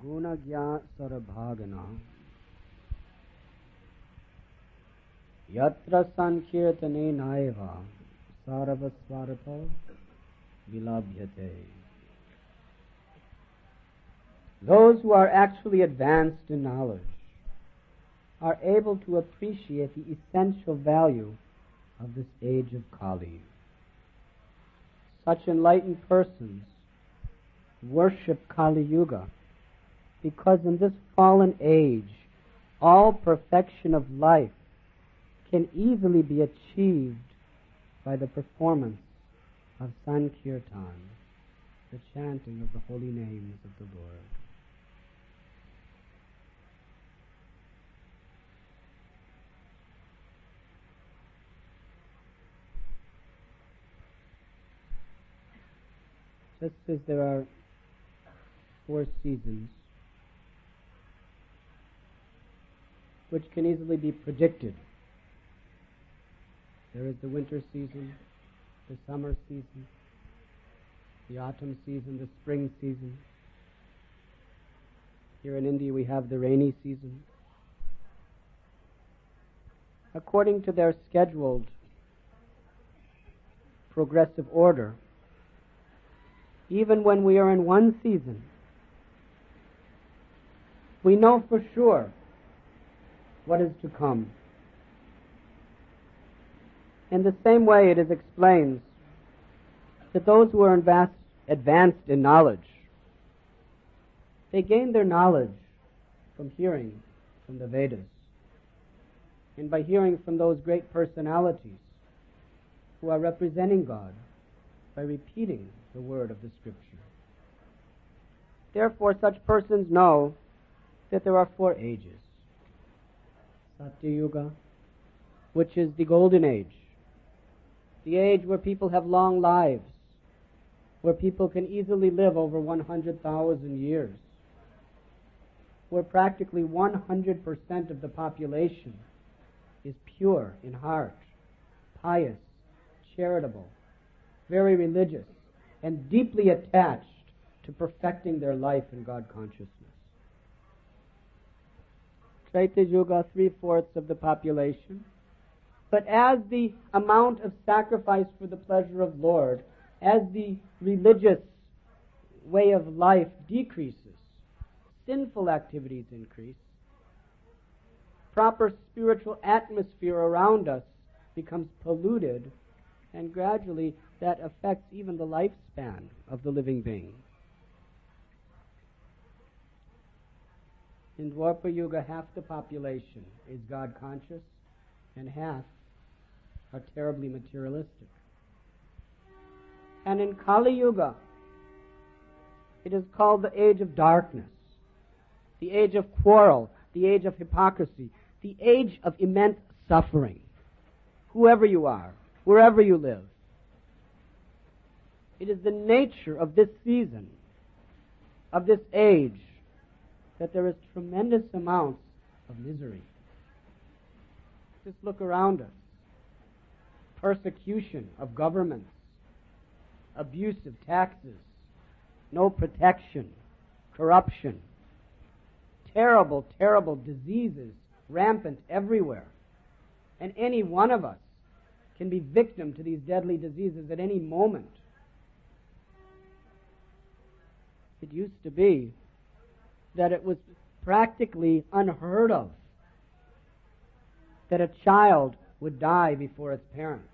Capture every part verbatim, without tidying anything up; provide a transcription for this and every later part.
Gunagya sarabhagana yatra sankirtane naiva sarvasvartha vilabhyate. Those who are actually advanced in knowledge are able to appreciate the essential value of this age of Kali. Such enlightened persons worship Kali Yuga because in this fallen age all perfection of life can easily be achieved by the performance of Sankirtan, the chanting of the holy names of the Lord. Just as there are four seasons which can easily be predicted. There is the winter season, the summer season, the autumn season, the spring season. Here in India we have the rainy season. According to their scheduled progressive order, even when we are in one season, we know for sure what is to come. In the same way, it is explained that those who are advanced, advanced in knowledge, they gain their knowledge from hearing from the Vedas and by hearing from those great personalities who are representing God by repeating the word of the Scripture. Therefore, such persons know that there are four ages. Satya Yuga, which is the golden age, the age where people have long lives, where people can easily live over one hundred thousand years, where practically one hundred percent of the population is pure in heart, pious, charitable, very religious, and deeply attached to perfecting their life in God consciousness. Treta Yuga, three-fourths of the population. But as the amount of sacrifice for the pleasure of Lord, as the religious way of life decreases, sinful activities increase, proper spiritual atmosphere around us becomes polluted, and gradually that affects even the lifespan of the living being. In Dwapara Yuga, half the population is God conscious and half are terribly materialistic. And in Kali Yuga, it is called the age of darkness, the age of quarrel, the age of hypocrisy, the age of immense suffering. Whoever you are, wherever you live, it is the nature of this season, of this age, that there is tremendous amounts of misery. Just look around us. Persecution of governments, abuse of taxes, no protection, corruption, terrible, terrible diseases rampant everywhere. And any one of us can be victim to these deadly diseases at any moment. It used to be that it was practically unheard of that a child would die before its parent.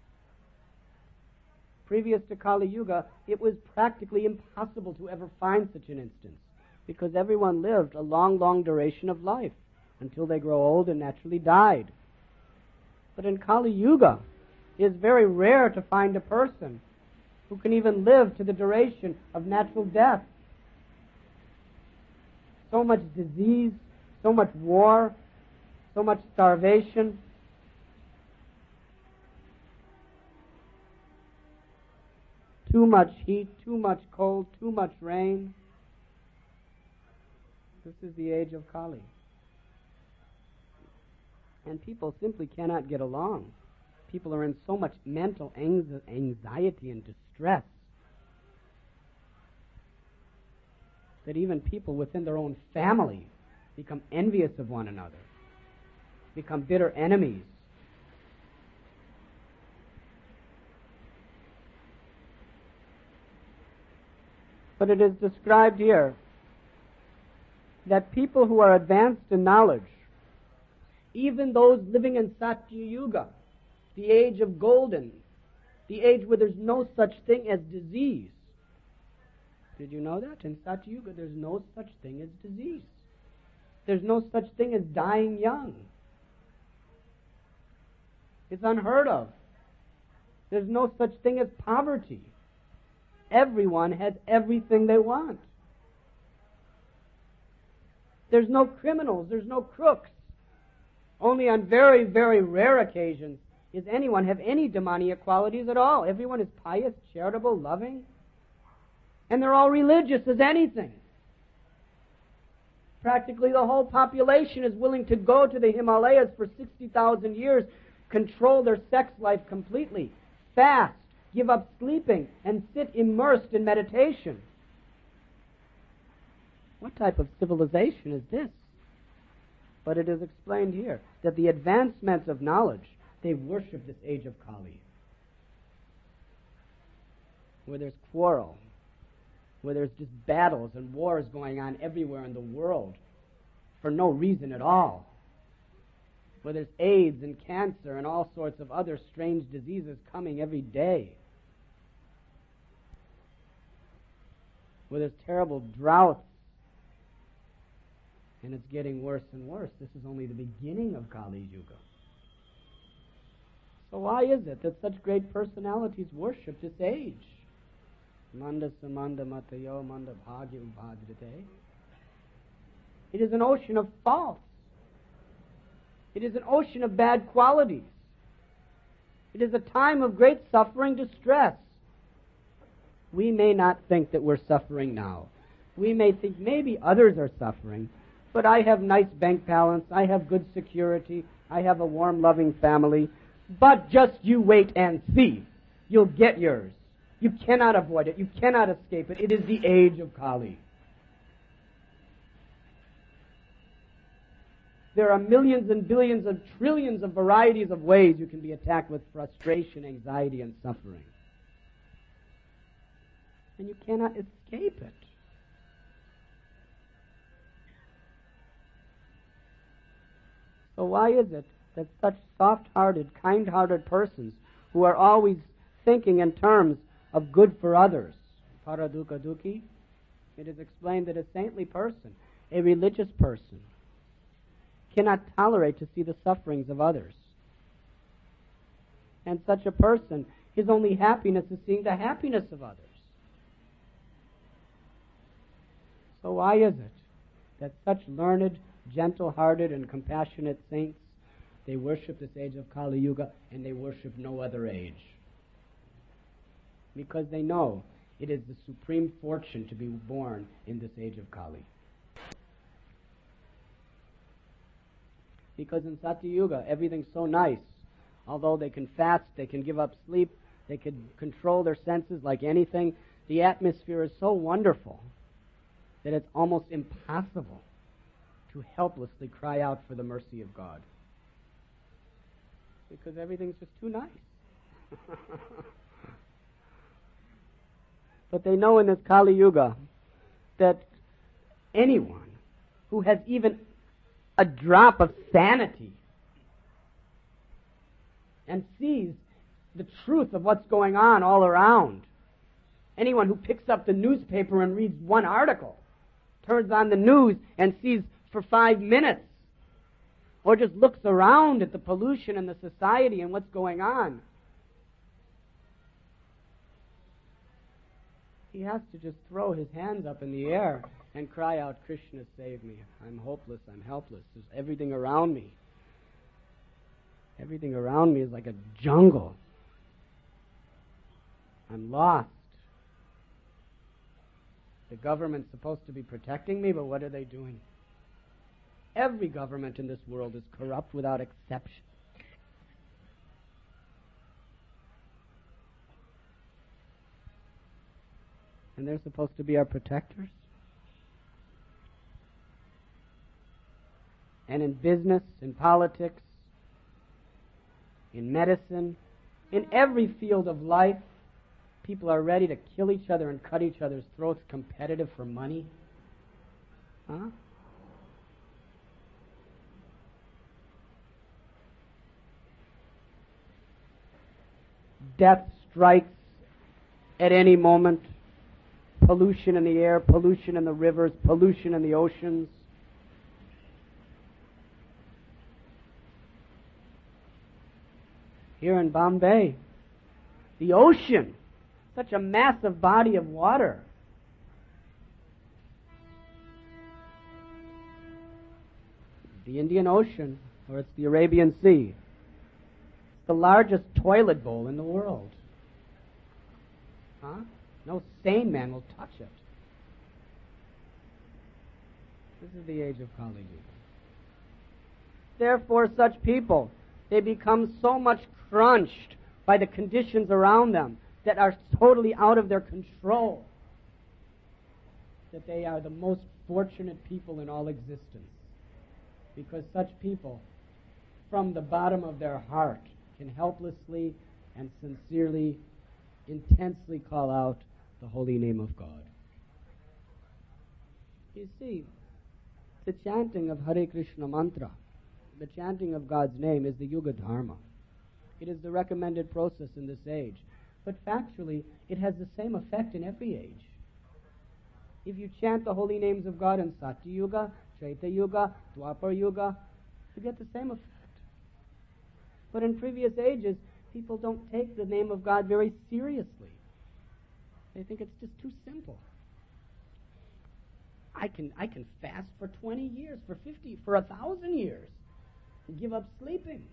Previous to Kali Yuga, it was practically impossible to ever find such an instance because everyone lived a long, long duration of life until they grow old and naturally died. But in Kali Yuga, it is very rare to find a person who can even live to the duration of natural death. So much disease, so much war, so much starvation. Too much heat, too much cold, too much rain. This is the age of Kali. And people simply cannot get along. People are in so much mental anxiety and distress. that even people within their own family become envious of one another, become bitter enemies. But it is described here that people who are advanced in knowledge, even those living in Satya Yuga, the age of golden, the age where there's no such thing as disease. Did you know that? In Satya Yuga, there's no such thing as disease. There's no such thing as dying young. It's unheard of. There's no such thing as poverty. Everyone has everything they want. There's no criminals. There's no crooks. Only on very, very rare occasions does anyone have any demoniac qualities at all. Everyone is pious, charitable, loving, and they're all religious as anything. Practically the whole population is willing to go to the Himalayas for sixty thousand years, control their sex life completely, fast, give up sleeping, and sit immersed in meditation. What type of civilization is this? But it is explained here that the advancement of knowledge, they worship this age of Kali, where there's quarrel, where there's just battles and wars going on everywhere in the world for no reason at all, where there's AIDS and cancer and all sorts of other strange diseases coming every day, where there's terrible droughts, and it's getting worse and worse. This is only the beginning of Kali Yuga. So why is it that such great personalities worship this age? Manda samanda matayo manda bhagya ubhadrate. It is an ocean of faults. It is an ocean of bad qualities. It is a time of great suffering, distress. We may not think that we're suffering now. We may think maybe others are suffering, but I have nice bank balance, I have good security, I have a warm, loving family. But just you wait and see. You'll get yours. You cannot avoid it. You cannot escape it. It is the age of Kali. There are millions and billions and trillions of varieties of ways you can be attacked with frustration, anxiety, and suffering. And you cannot escape it. So why is it that such soft-hearted, kind-hearted persons who are always thinking in terms of good for others, paraduka duki, it is explained that a saintly person, a religious person, cannot tolerate to see the sufferings of others. And such a person, his only happiness is seeing the happiness of others. So why is it that such learned, gentle-hearted, and compassionate saints, they worship this age of Kali Yuga and they worship no other age? Because they know it is the supreme fortune to be born in this age of Kali. Because in Satya Yuga, everything's so nice. Although they can fast, they can give up sleep, they can control their senses like anything, the atmosphere is so wonderful that it's almost impossible to helplessly cry out for the mercy of God. Because everything's just too nice. But they know in this Kali Yuga that anyone who has even a drop of sanity and sees the truth of what's going on all around, anyone who picks up the newspaper and reads one article, turns on the news and sees for five minutes, or just looks around at the pollution in the society and what's going on, he has to just throw his hands up in the air and cry out, Krishna, save me. I'm hopeless, I'm helpless. There's everything around me. Everything around me is like a jungle. I'm lost. The government's supposed to be protecting me, but what are they doing? Every government in this world is corrupt without exception. And they're supposed to be our protectors? and in business, in politics, in medicine, in every field of life, people are ready to kill each other and cut each other's throats, competitive for money. Huh? Death strikes at any moment. Pollution in the air, pollution in the rivers, pollution in the oceans. Here in Bombay, the ocean, such a massive body of water. The Indian Ocean, or it's the Arabian Sea. It's the largest toilet bowl in the world. Huh? No sane man will touch it. This is the age of Kali Yuga. Therefore, such people, they become so much crunched by the conditions around them that are totally out of their control that they are the most fortunate people in all existence. Because such people, from the bottom of their heart, can helplessly and sincerely, intensely call out the holy name of God. You see, the chanting of Hare Krishna mantra, the chanting of God's name, is the Yuga Dharma. It is the recommended process in this age. But factually, it has the same effect in every age. If you chant the holy names of God in Satya Yuga, Treta Yuga, Dwapar Yuga, you get the same effect. But in previous ages, people don't take the name of God very seriously. They think it's just too simple. I can I can fast for twenty years, for fifty, for a thousand years, and give up sleeping.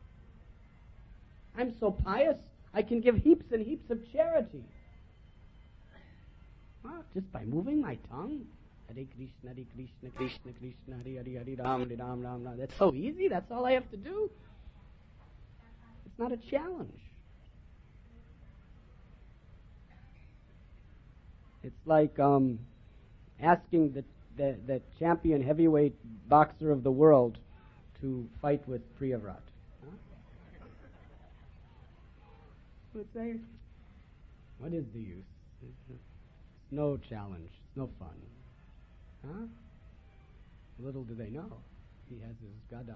I'm so pious, I can give heaps and heaps of charity. Well, just by moving my tongue. Hare Krishna, Hare Krishna, Krishna Krishna, Hare Hare, Hare Ram, Hare Ram, Ram Ram. That's so easy, that's all I have to do. It's not a challenge. It's like um, asking the, the, the champion heavyweight boxer of the world to fight with Priyavrat. Huh? Would say, what is the use? It's no challenge. It's no fun. Huh? Little do they know, he has his gada.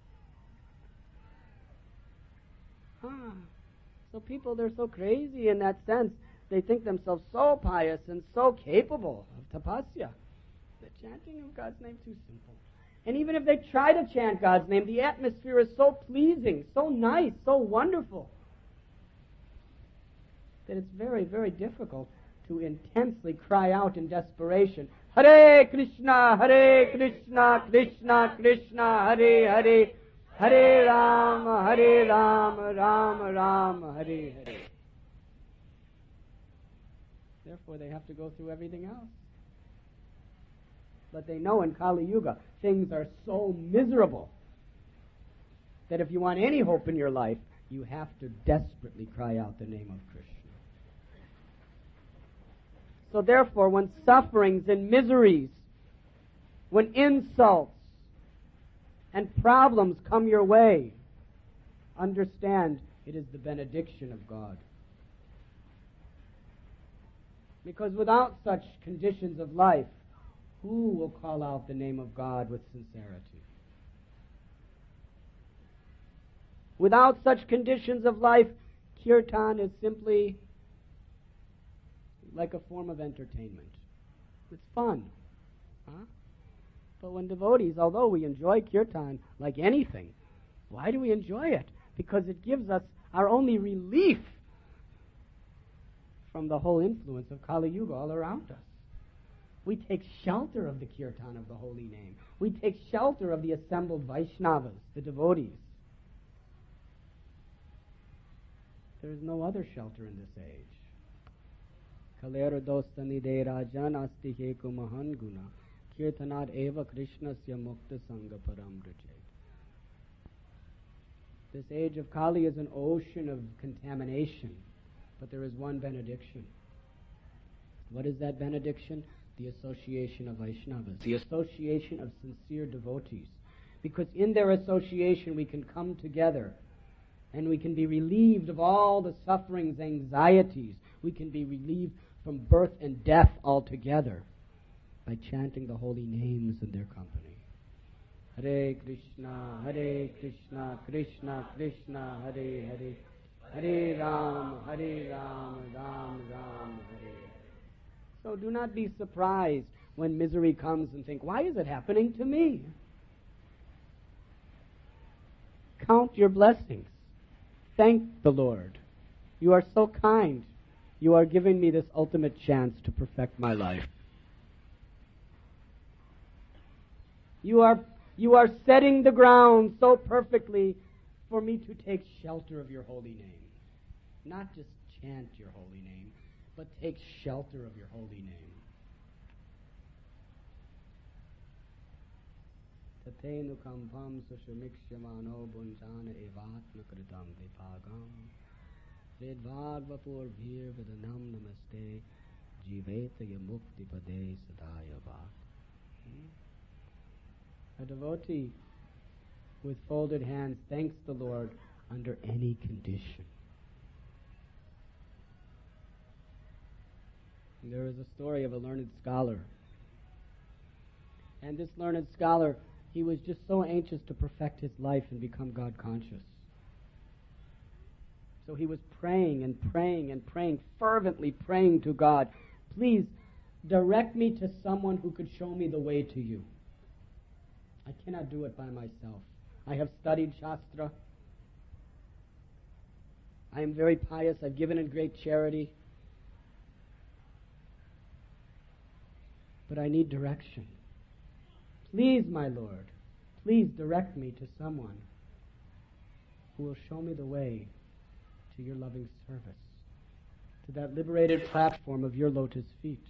Huh. So people, they're so crazy in that sense. They think themselves so pious and so capable of tapasya. The chanting of God's name too simple. And even if they try to chant God's name, the atmosphere is so pleasing, so nice, so wonderful, that it's very, very difficult to intensely cry out in desperation, Hare Krishna, Hare Krishna, Krishna Krishna, Hare Hare, Hare Rama, Hare Rama, Rama Rama, Hare Hare. Therefore, they have to go through everything else. But they know in Kali Yuga, things are so miserable that if you want any hope in your life, you have to desperately cry out the name of Krishna. So therefore, when sufferings and miseries, when insults and problems come your way, understand it is the benediction of God. Because without such conditions of life, who will call out the name of God with sincerity? Without such conditions of life, kirtan is simply like a form of entertainment. It's fun. Huh? But when devotees, although we enjoy kirtan like anything, why do we enjoy it? Because it gives us our only relief from the whole influence of Kali Yuga all around us. We take shelter of the kirtan of the holy name. We take shelter of the assembled Vaishnavas, the devotees. There is no other shelter in this age. Kalera dostani de rajan asti heku mahan guna kirtanad eva krishnasya mukta sangha param rachet. This age of Kali is an ocean of contamination, but there is one benediction. What is that benediction? The association of Vaishnavas, the association of sincere devotees. because in their association we can come together and we can be relieved of all the sufferings, anxieties. We can be relieved from birth and death altogether by chanting the holy names in their company. Hare Krishna, Hare Krishna, Krishna Krishna, Hare Hare, Hare Ram, Hare Ram, Ram Ram, Hare. So do not be surprised when misery comes and think, why is it happening to me? Count your blessings. Thank the Lord. You are so kind. You are giving me this ultimate chance to perfect my life. You are, you are setting the ground so perfectly for me to take shelter of your holy name. Not just chant your holy name, but take shelter of your holy name. Tatenu kampam sushamikshamano bunjana evatna kritam vipagam vedvad vapur bhir vidanam namaste jiveta yamukti pade sadaya bhat. A devotee with folded hands thanks the Lord under any condition. There is a story of a learned scholar. And this learned scholar, he was just so anxious to perfect his life and become God conscious. So he was praying and praying and praying, fervently praying to God, please direct me to someone who could show me the way to you. I cannot do it by myself. I have studied Shastra. I am very pious. I've given in great charity. But I need direction. Please, my Lord, please direct me to someone who will show me the way to your loving service, to that liberated platform of your lotus feet.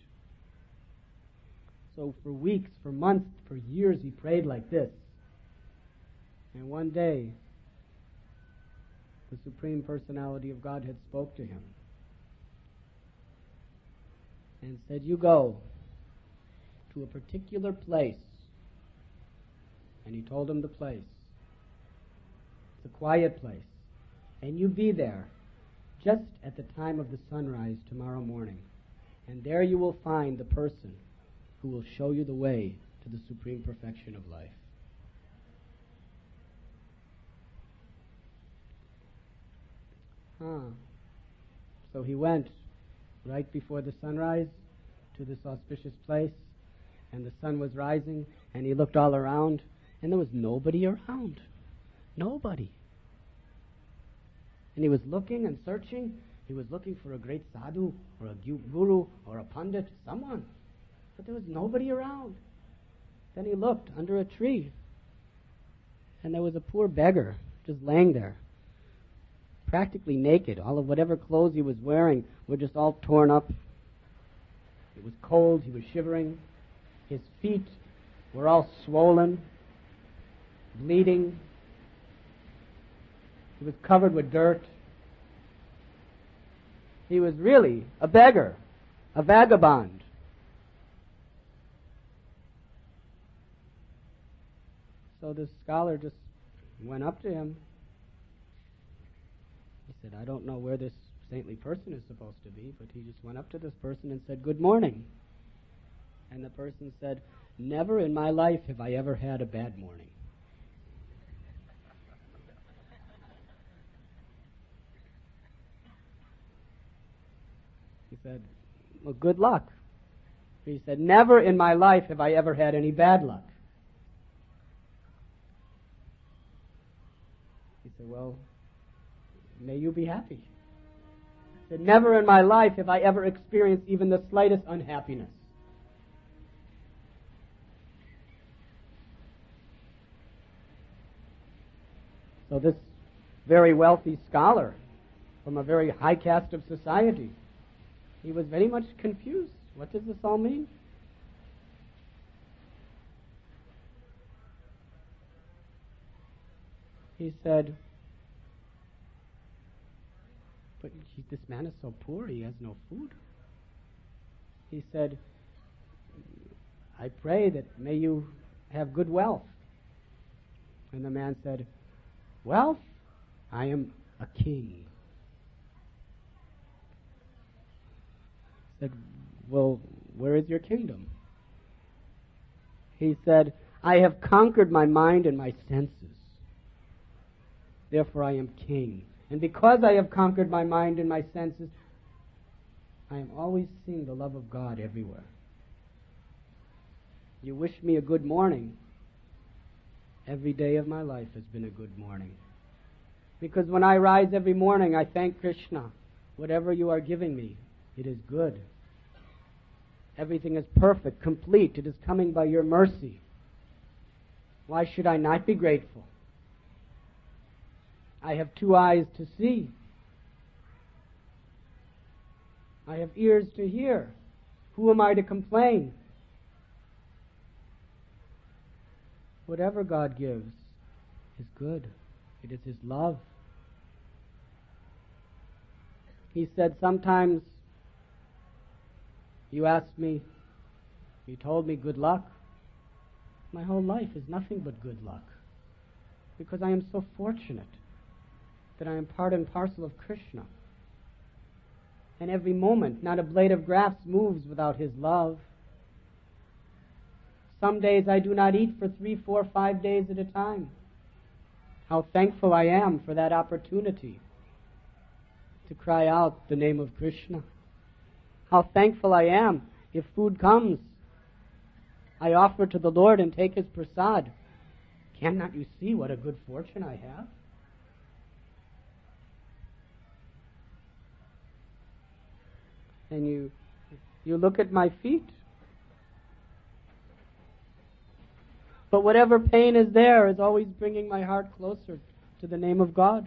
So for weeks, for months, for years, he prayed like this. And one day, the Supreme Personality of Godhead spoke to him and said, you go to a particular place. And he told him the place. It's a quiet place. And you be there just at the time of the sunrise tomorrow morning. And there you will find the person who will show you the way to the supreme perfection of life. Huh. So he went right before the sunrise to this auspicious place, and the sun was rising, and he looked all around, and there was nobody around. Nobody. And he was looking and searching. He was looking for a great sadhu, or a guru, or a pandit, someone. But there was nobody around. Then he looked under a tree, and there was a poor beggar just laying there, practically naked. All of whatever clothes he was wearing were just all torn up. It was cold. He was shivering. His feet were all swollen, bleeding. He was covered with dirt. He was really a beggar, a vagabond. So this scholar just went up to him. He said, I don't know where this saintly person is supposed to be, but he just went up to this person and said, good morning. And the person said, never in my life have I ever had a bad morning. He said, well, good luck. He said, never in my life have I ever had any bad luck. He said, well, may you be happy. He said, never in my life have I ever experienced even the slightest unhappiness. So this very wealthy scholar from a very high caste of society, he was very much confused. What does this all mean? He said, but he, this man is so poor, he has no food. He said, I pray that may you have good wealth. And the man said, "Wealth? I am a king." He said, "Well, where is your kingdom?" He said, "I have conquered my mind and my senses. Therefore I am king. And because I have conquered my mind and my senses, I am always seeing the love of God everywhere. You wish me a good morning. Every day of my life has been a good morning. Because when I rise every morning, I thank Krishna. Whatever you are giving me, it is good. Everything is perfect, complete. It is coming by your mercy. Why should I not be grateful? I have two eyes to see. I have ears to hear. Who am I to complain? Whatever God gives is good. It is His love." He said, "Sometimes you asked me, you told me good luck. My whole life is nothing but good luck, because I am so fortunate that I am part and parcel of Krishna. And every moment, not a blade of grass moves without His love. Some days I do not eat for three, four, five days at a time. How thankful I am for that opportunity to cry out the name of Krishna. How thankful I am if food comes, I offer to the Lord and take His prasad. Cannot you see what a good fortune I have?" And you, you look at my feet. But whatever pain is there is always bringing my heart closer to the name of God.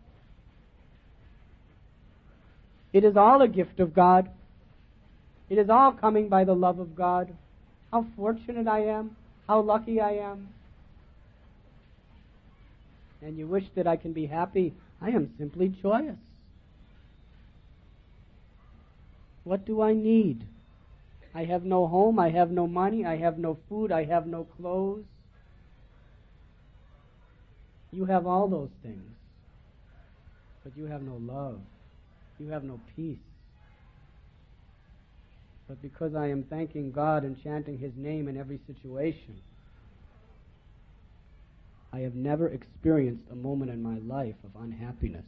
It is all a gift of God. It is all coming by the love of God. How fortunate I am. How lucky I am. And you wish that I can be happy. I am simply joyous. What do I need? I have no home, I have no money, I have no food, I have no clothes. You have all those things, but you have no love. You have no peace. But because I am thanking God and chanting His name in every situation, I have never experienced a moment in my life of unhappiness.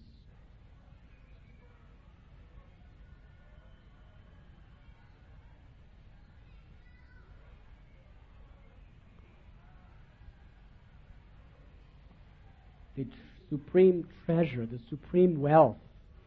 The supreme treasure, the supreme wealth,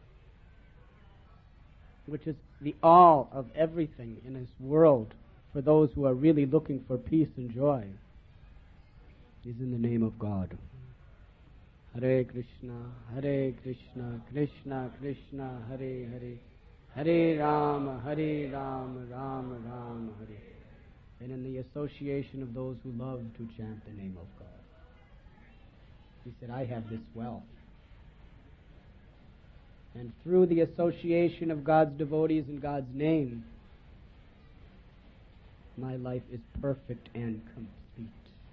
which is the all of everything in this world for those who are really looking for peace and joy, is in the name of God. Hare Krishna, Hare Krishna, Krishna Krishna, Hare Hare, Hare Rama, Hare Rama, Rama Rama, Hare. And in the association of those who love to chant the name of God. He said, I have this wealth. And through the association of God's devotees in God's name, my life is perfect and complete.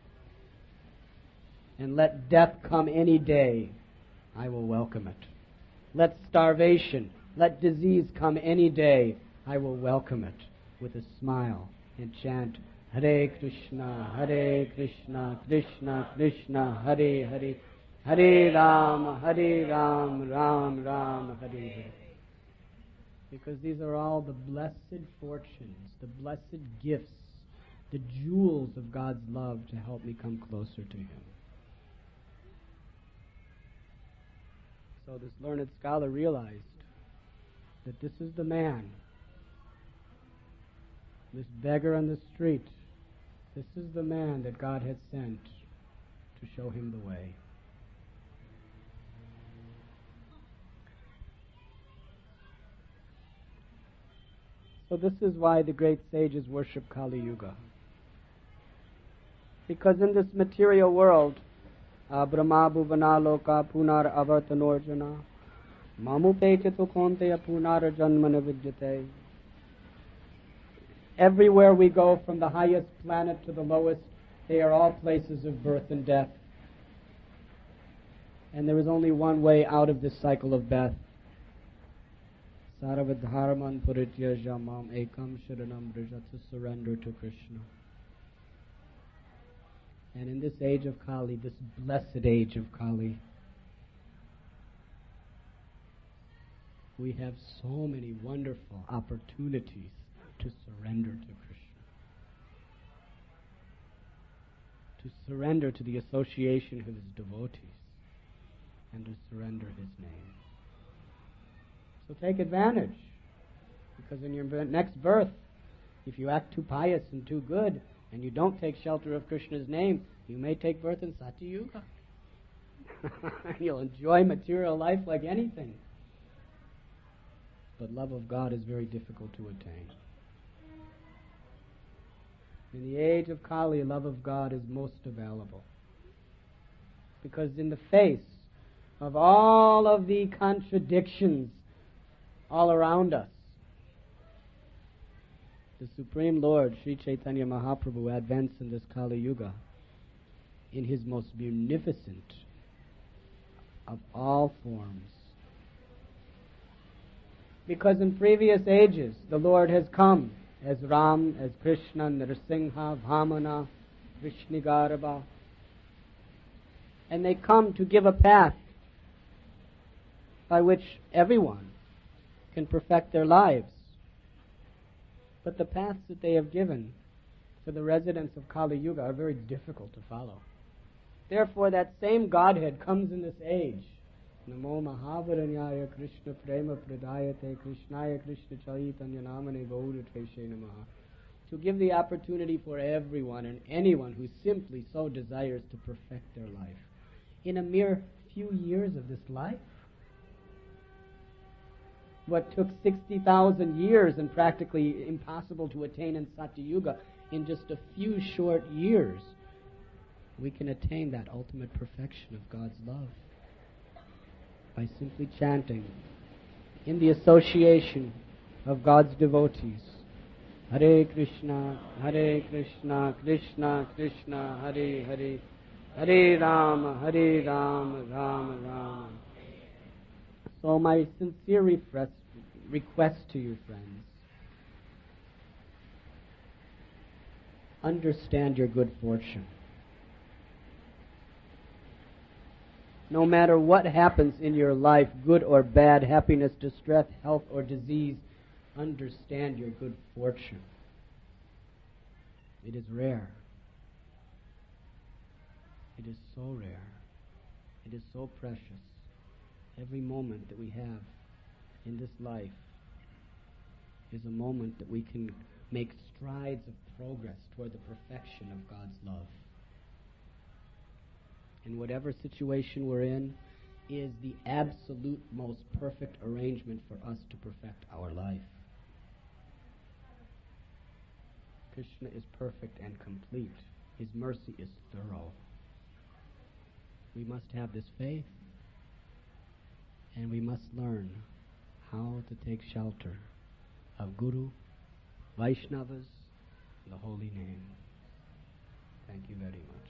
And let death come any day, I will welcome it. Let starvation, let disease come any day, I will welcome it with a smile and chant, Hare Krishna, Hare Krishna, Krishna Krishna, Hare Hare, Hare Rama, Hare Rama, Ram Ram, Hare Hare. Because these are all the blessed fortunes, the blessed gifts, the jewels of God's love to help me come closer to Him. So this learned scholar realized that this is the man, this beggar on the street, this is the man that God had sent to show him the way. So this is why the great sages worship Kali Yuga. Because in this material world, Brahma Bhuvana Loka Punar Avartanorjana Mamupe Chitukonte Punar Janmana Vidyate. Everywhere we go, from the highest planet to the lowest, they are all places of birth and death. And there is only one way out of this cycle of death. Sarvadharman puritya jamam ekam sharanam vraja, to surrender to Krishna. And in this age of Kali, this blessed age of Kali, we have so many wonderful opportunities to surrender to Krishna, to surrender to the association of his devotees, and to surrender his name. So take advantage, because in your next birth, if you act too pious and too good, and you don't take shelter of Krishna's name, you may take birth in Satyuga. You'll enjoy material life like anything. But love of God is very difficult to attain. In the age of Kali, love of God is most available. Because in the face of all of the contradictions all around us, the Supreme Lord, Sri Chaitanya Mahaprabhu, advanced in this Kali Yuga in his most munificent of all forms. Because in previous ages, the Lord has come as Ram, as Krishna, Nrsimha, Vamana, Vishnigarabha. And they come to give a path by which everyone can perfect their lives. But the paths that they have given for the residents of Kali Yuga are very difficult to follow. Therefore, that same Godhead comes in this age. Namo Mahavaranyaya Krishna Prema Pradayate Krishnaya Krishna Chaitanya Namane Gaurateshe Namaha, to give the opportunity for everyone and anyone who simply so desires to perfect their life in a mere few years of this life. What took sixty thousand years and practically impossible to attain in Satyuga, in just a few short years, we can attain that ultimate perfection of God's love by simply chanting in the association of God's devotees. Hare Krishna, Hare Krishna, Krishna Krishna, Hare Hare, Hare Rama, Hare Rama, Rama Rama. So my sincere request, request to you, friends, understand your good fortune. No matter what happens in your life, good or bad, happiness, distress, health, or disease, understand your good fortune. It is rare. It is so rare. It is so precious. Every moment that we have in this life is a moment that we can make strides of progress toward the perfection of God's love. And whatever situation we're in is the absolute most perfect arrangement for us to perfect our life. Krishna is perfect and complete. His mercy is thorough. We must have this faith. And we must learn how to take shelter of Guru, Vaishnavas, and the holy name. Thank you very much.